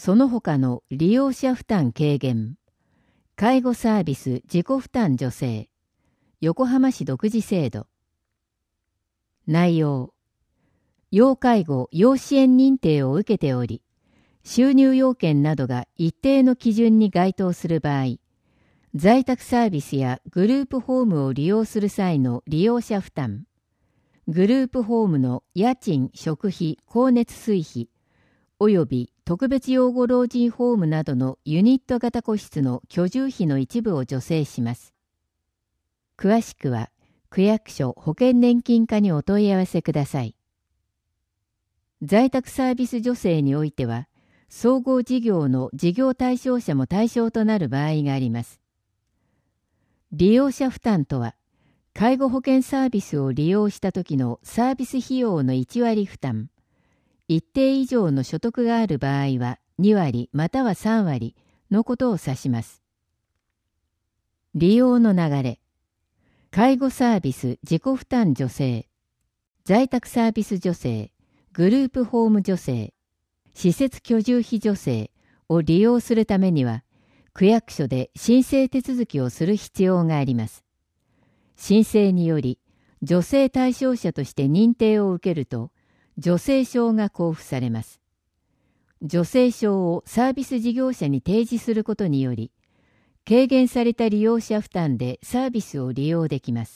その他の利用者負担軽減、介護サービス自己負担助成、横浜市独自制度。内容、要介護・要支援認定を受けており、収入要件などが一定の基準に該当する場合、在宅サービスやグループホームを利用する際の利用者負担、グループホームの家賃・食費・光熱水費、および特別養護老人ホームなどのユニット型個室の居住費の一部を助成します。詳しくは、区役所保険年金課にお問い合わせください。在宅サービス助成においては、総合事業の事業対象者も対象となる場合があります。利用者負担とは、介護保険サービスを利用した時のサービス費用の1割負担、一定以上の所得がある場合は2割または3割のことを指します。利用の流れ、介護サービス自己負担助成、在宅サービス助成、グループホーム助成、施設居住費助成を利用するためには、区役所で申請手続きをする必要があります。申請により、助成対象者として認定を受けると、助成証が交付されます。助成証をサービス事業者に提示することにより、軽減された利用者負担でサービスを利用できます。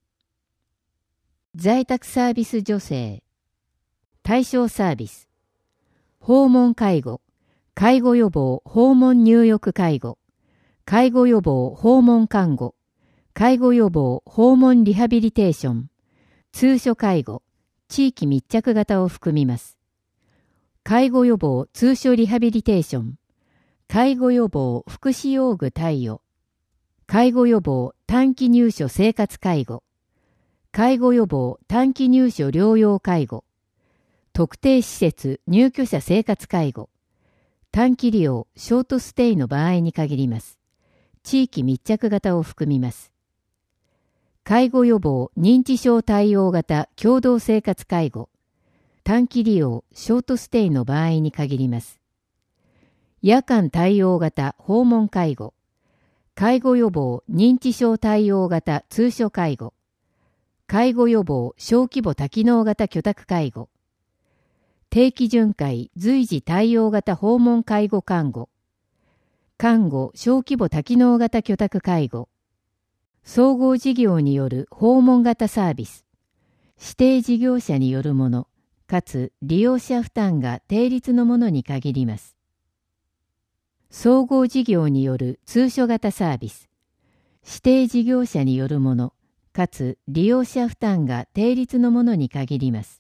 在宅サービス助成、対象サービス、訪問介護、介護予防訪問入浴介護、介護予防訪問看護、介護予防訪問リハビリテーション、通所介護、地域密着型を含みます。介護予防通所リハビリテーション、介護予防福祉用具貸与、介護予防短期入所生活介護、介護予防短期入所療養介護、特定施設入居者生活介護、短期利用ショートステイの場合に限ります。地域密着型を含みます。介護予防認知症対応型共同生活介護、短期利用ショートステイの場合に限ります。夜間対応型訪問介護、介護予防認知症対応型通所介護、介護予防小規模多機能型居宅介護、定期巡回随時対応型訪問介護看護、看護小規模多機能型居宅介護、総合事業による訪問型サービス、指定事業者によるもの、かつ利用者負担が定率のものに限ります。総合事業による通所型サービス、指定事業者によるもの、かつ利用者負担が定率のものに限ります。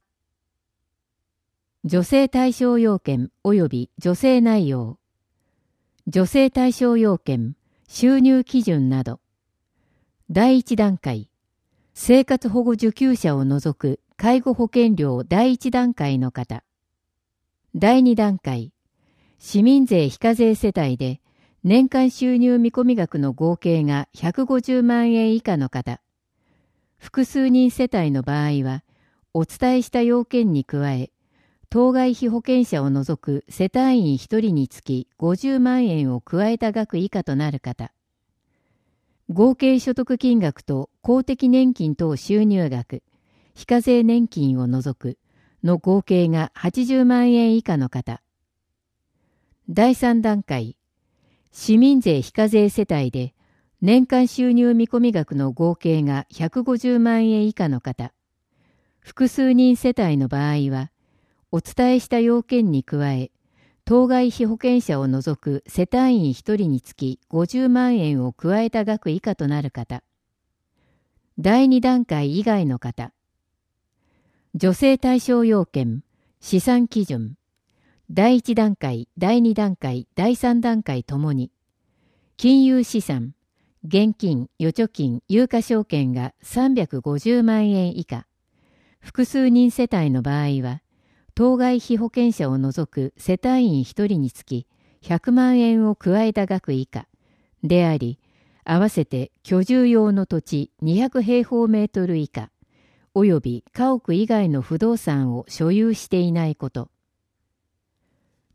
助成対象要件及び助成内容、助成対象要件、収入基準など。第1段階、生活保護受給者を除く介護保険料第1段階の方。第2段階、市民税非課税世帯で年間収入見込み額の合計が150万円以下の方。複数人世帯の場合は、お伝えした要件に加え、当該被保険者を除く世帯員1人につき50万円を加えた額以下となる方。合計所得金額と公的年金等収入額、非課税年金を除くの合計が80万円以下の方。第3段階、市民税非課税世帯で年間収入見込み額の合計が150万円以下の方。複数人世帯の場合は、お伝えした要件に加え、当該被保険者を除く世帯員1人につき50万円を加えた額以下となる方。第2段階以外の方。助成対象要件、資産基準。第1段階、第2段階、第3段階ともに、金融資産、現金、預貯金、有価証券が350万円以下。複数人世帯の場合は、当該被保険者を除く世帯員1人につき100万円を加えた額以下であり、合わせて居住用の土地200平方メートル以下、および家屋以外の不動産を所有していないこと。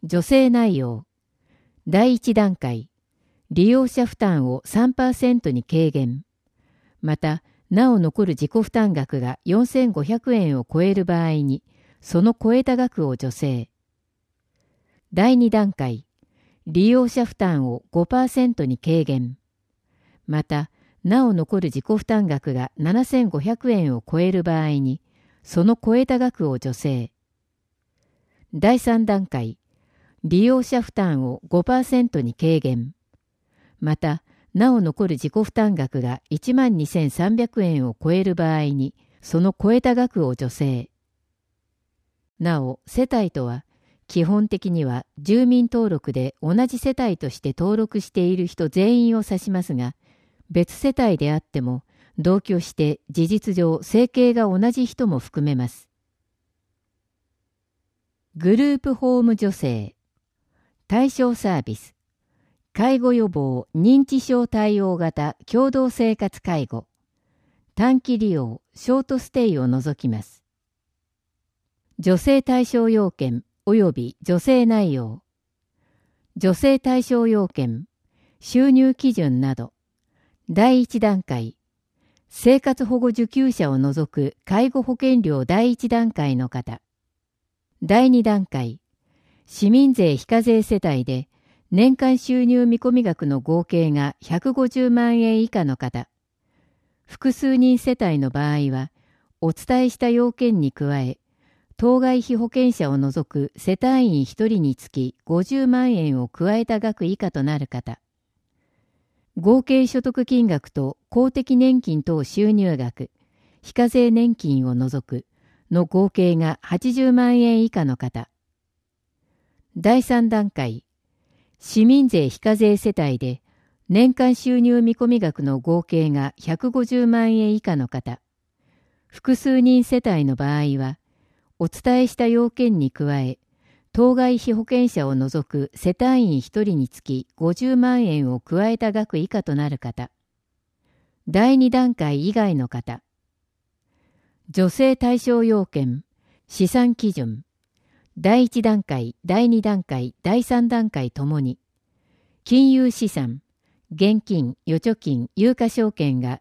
助成内容。第1段階、利用者負担を 3% に軽減。また、なお残る自己負担額が4500円を超える場合に、その超えた額を助成。第2段階、利用者負担を 5% に軽減。また、なお残る自己負担額が7500円を超える場合に、その超えた額を助成。第3段階、利用者負担を 5% に軽減。また、なお残る自己負担額が12,300円を超える場合に、その超えた額を助成。なお、世帯とは、基本的には住民登録で同じ世帯として登録している人全員を指しますが、別世帯であっても同居して事実上生計が同じ人も含めます。グループホーム助成、対象サービス、介護予防認知症対応型共同生活介護、短期利用ショートステイを除きます。助成対象要件及び助成内容、助成対象要件、収入基準など、第1段階、生活保護受給者を除く介護保険料第1段階の方、第2段階、市民税非課税世帯で年間収入見込み額の合計が150万円以下の方、複数人世帯の場合は、お伝えした要件に加え、当該被保険者を除く世帯員1人につき50万円を加えた額以下となる方、合計所得金額と公的年金等収入額、非課税年金を除くの合計が80万円以下の方、第3段階、市民税非課税世帯で年間収入見込み額の合計が150万円以下の方、複数人世帯の場合は、お伝えした要件に加え、当該被保険者を除く世帯員1人につき50万円を加えた額以下となる方、第2段階以外の方、助成対象要件、資産基準、第1段階、第2段階、第3段階ともに、金融資産、現金、預貯金、有価証券が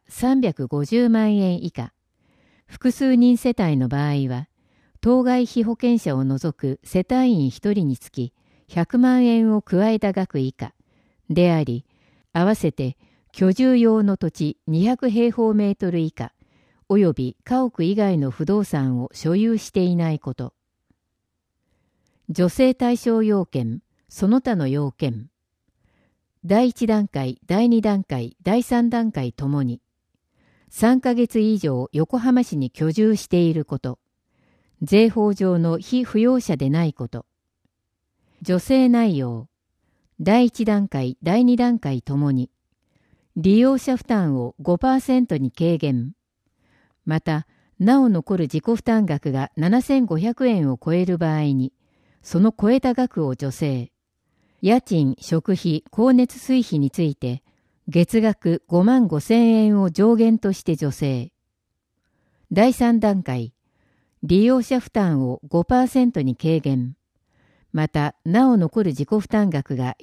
350万円以下、複数人世帯の場合は、当該被保険者を除く世帯員1人につき100万円を加えた額以下であり、合わせて居住用の土地200平方メートル以下及び家屋以外の不動産を所有していないこと。助成対象要件、その他の要件。第1段階、第2段階、第3段階ともに、3ヶ月以上横浜市に居住していること。税法上の被扶養者でないこと。助成内容。第1段階、第2段階ともに、利用者負担を 5% に軽減。また、なお残る自己負担額が7500円を超える場合に、その超えた額を助成。家賃、食費、光熱水費について、月額5万5千円を上限として助成。第3段階、利用者負担を 5% に軽減。また、なお残る自己負担額が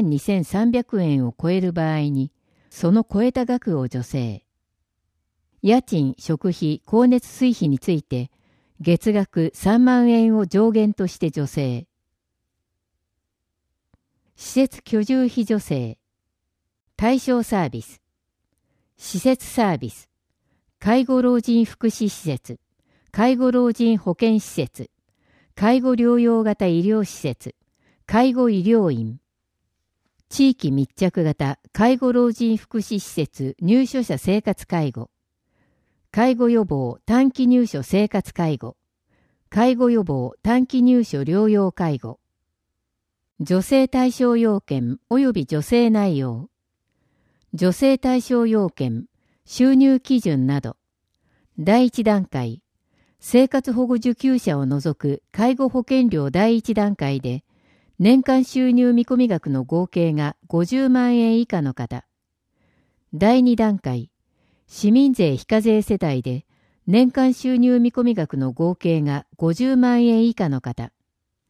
12,300円を超える場合に、その超えた額を助成。家賃、食費、光熱水費について、月額3万円を上限として助成。施設居住費助成。対象サービス。施設サービス。介護老人福祉施設。介護老人保健施設、介護療養型医療施設、介護医療院、地域密着型介護老人福祉施設入所者生活介護、介護予防短期入所生活介護、介護予防短期入所療養介護、助成対象要件及び助成内容、助成対象要件、収入基準など、第1段階、生活保護受給者を除く介護保険料第1段階で、年間収入見込み額の合計が50万円以下の方。第2段階、市民税非課税世帯で、年間収入見込み額の合計が50万円以下の方。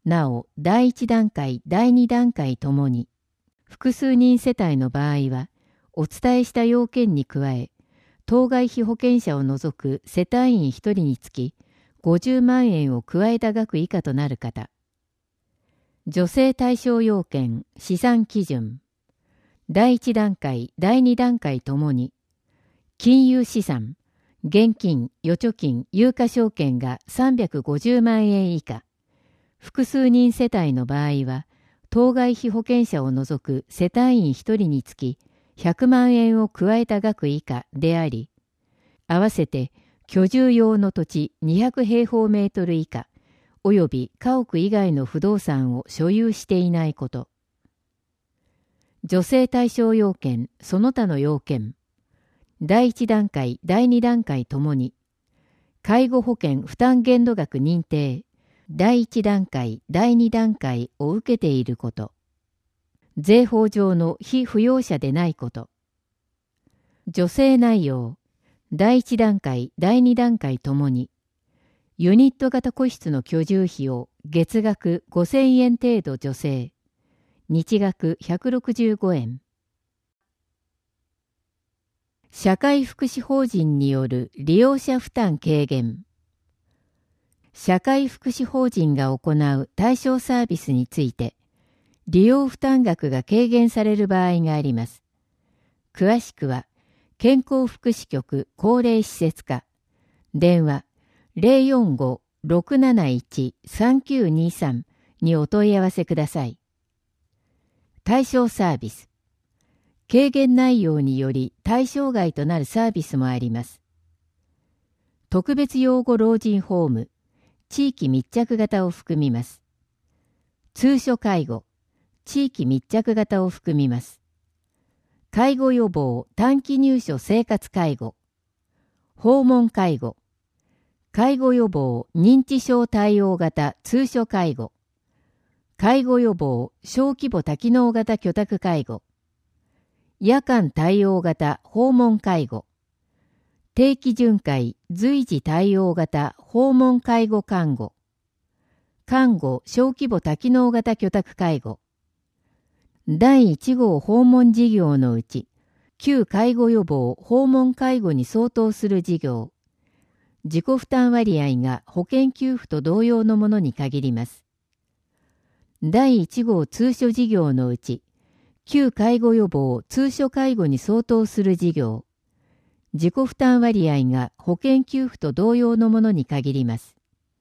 なお、第1段階、第2段階ともに、複数人世帯の場合は、お伝えした要件に加え、当該被保険者を除く世帯員1人につき、50万円を加えた額以下となる方。助成対象要件、試算基準。第1段階、第2段階ともに、金融資産、現金、預貯金、有価証券が350万円以下。複数人世帯の場合は、当該被保険者を除く世帯員1人につき100万円を加えた額以下であり、合わせて居住用の土地200平方メートル以下、及び家屋以外の不動産を所有していないこと。助成対象要件、その他の要件。第1段階、第2段階ともに、介護保険負担限度額認定、第1段階、第2段階を受けていること。税法上の被扶養者でないこと。助成内容、第1段階、第2段階ともに、ユニット型個室の居住費を月額5000円程度助成、日額165円。社会福祉法人による利用者負担軽減。社会福祉法人が行う対象サービスについて、利用負担額が軽減される場合があります。詳しくは、健康福祉局高齢施設課、電話 045-671-3923 にお問い合わせください。対象サービス。軽減内容により対象外となるサービスもあります。特別養護老人ホーム、地域密着型を含みます。通所介護、地域密着型を含みます。介護予防短期入所生活介護、訪問介護、介護予防認知症対応型通所介護、介護予防小規模多機能型居宅介護、夜間対応型訪問介護、定期巡回随時対応型訪問介護看護、看護小規模多機能型居宅介護、第1号訪問事業のうち、旧介護予防訪問介護に相当する事業、自己負担割合が保険給付と同様のものに限ります。第1号通所事業のうち、旧介護予防通所介護に相当する事業、自己負担割合が保険給付と同様のものに限ります。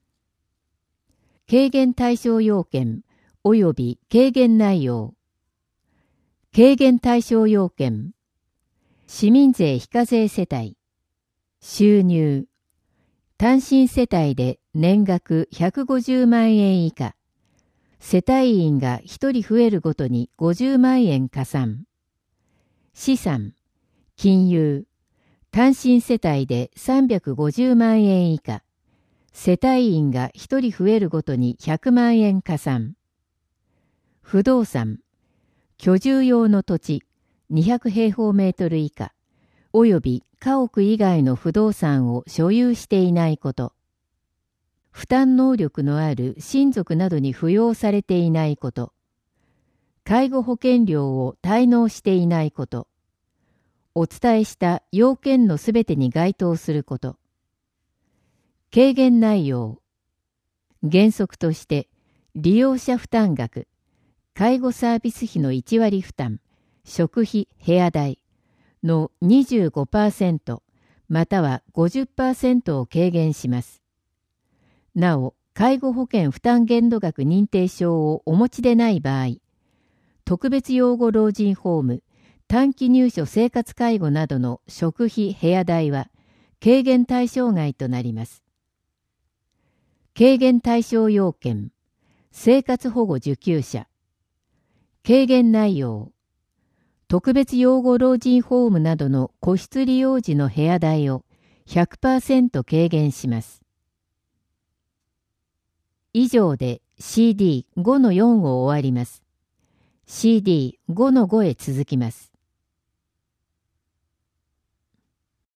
軽減対象要件及び軽減内容。軽減対象要件。市民税非課税世帯。収入。単身世帯で年額150万円以下。世帯員が1人増えるごとに50万円加算。資産。金融。単身世帯で350万円以下。世帯員が1人増えるごとに100万円加算。不動産。居住用の土地200平方メートル以下、および家屋以外の不動産を所有していないこと。負担能力のある親族などに扶養されていないこと。介護保険料を滞納していないこと。お伝えした要件のすべてに該当すること。軽減内容。原則として、利用者負担額、介護サービス費の1割負担、食費・部屋代の 25% または 50% を軽減します。なお、介護保険負担限度額認定証をお持ちでない場合、特別養護老人ホーム、短期入所生活介護などの食費・部屋代は軽減対象外となります。軽減対象要件、生活保護受給者。軽減内容。特別養護老人ホームなどの個室利用時の部屋代を 100% 軽減します。以上で CD5-4 を終わります。CD5-5 へ続きます。